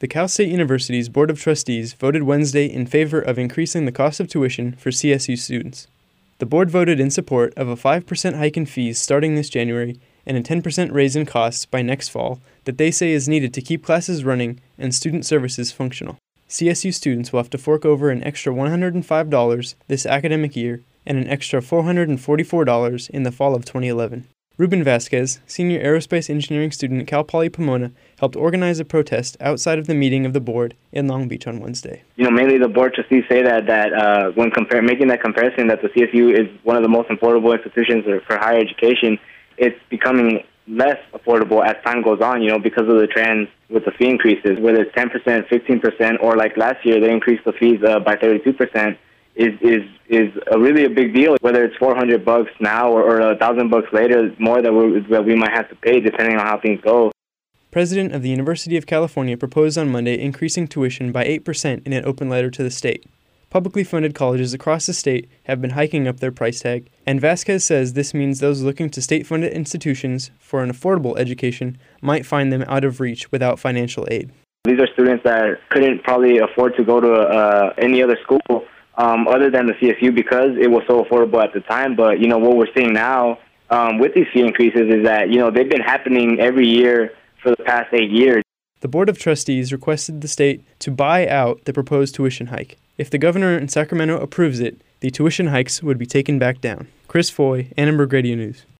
The Cal State University's Board of Trustees voted Wednesday in favor of increasing the cost of tuition for CSU students. The board voted in support of a 5% hike in fees starting this January and a 10% raise in costs by next fall that they say is needed to keep classes running and student services functional. CSU students will have to fork over an extra $105 this academic year and an extra $444 in the fall of 2011. Ruben Vasquez, senior aerospace engineering student at Cal Poly Pomona, helped organize a protest outside of the meeting of the board in Long Beach on Wednesday. Mainly the board trustees say that when making that comparison that the CSU is one of the most affordable institutions for higher education, it's becoming less affordable as time goes on, because of the trends with the fee increases, whether it's 10%, 15%, or like last year they increased the fees by 32%. Is really a big deal. Whether it's $400 now or $1,000 later, more that we might have to pay depending on how things go. President of the University of California proposed on Monday increasing tuition by 8% in an open letter to the state. Publicly funded colleges across the state have been hiking up their price tag, and Vasquez says this means those looking to state-funded institutions for an affordable education might find them out of reach without financial aid. These are students that couldn't probably afford to go to any other school other than the CSU because it was so affordable at the time. But, what we're seeing now with these fee increases is that, they've been happening every year for the past 8 years. The Board of Trustees requested the state to buy out the proposed tuition hike. If the governor in Sacramento approves it, the tuition hikes would be taken back down. Chris Foy, Annenberg Radio News.